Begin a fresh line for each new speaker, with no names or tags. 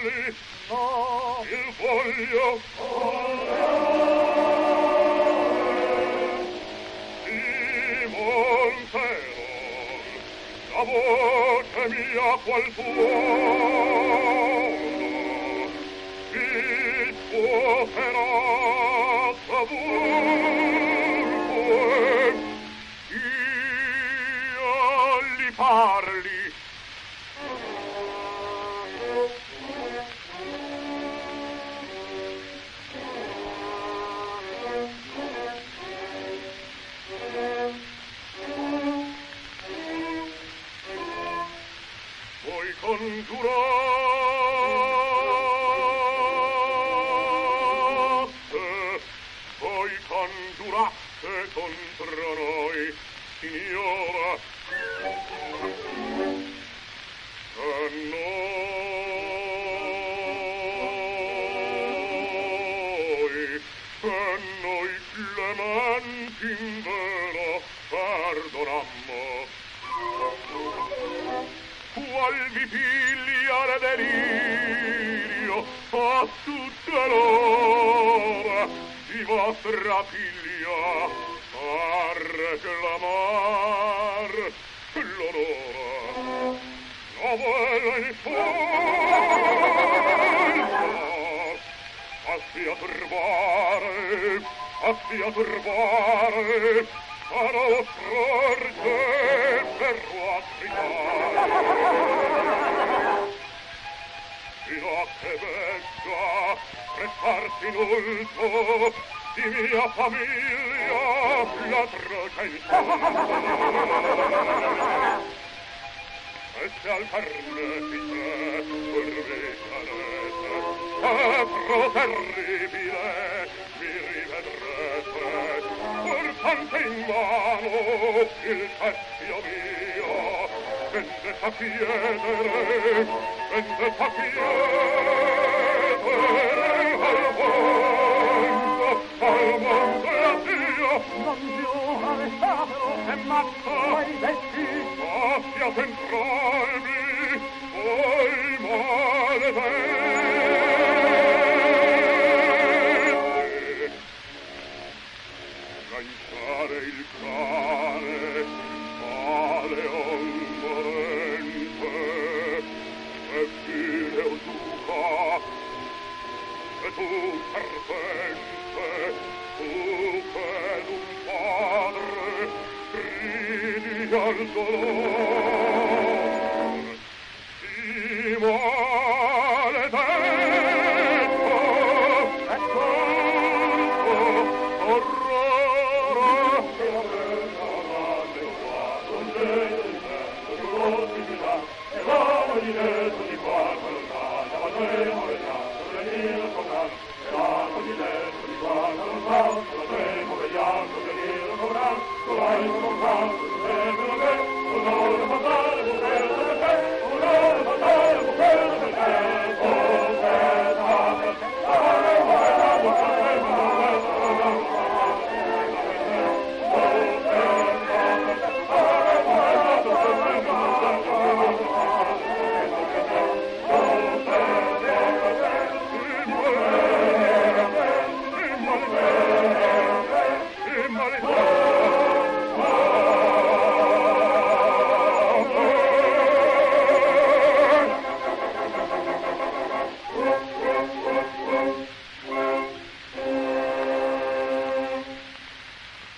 parli? No. Il voglio. Monteron, la voce mia qual tuono, il tuo feroce ovunque, io li parli. Congiuraste contro noi, signora, a noi clementi in vero perdonammo. Qual vi piglia le delirio a tutte l'ora di vostra figlia a reclamar l'onora. Novella in forza a turbare a nostro per fino a che venga prestarsi inoltre di mia famiglia l'atroce insulto. E se al carnefice urbicarete pro terribile mi rivedrete portante in mano il cestio mio vendetta chiedere al mondo e a Dio non più arrestatelo è matto ai vecchi lasciate entrarmi voi maledetti lanciare il cane male ombrente e fine usuca e tu serpente tu per un padre gridi al dolore si maledetto e colpo orrore e la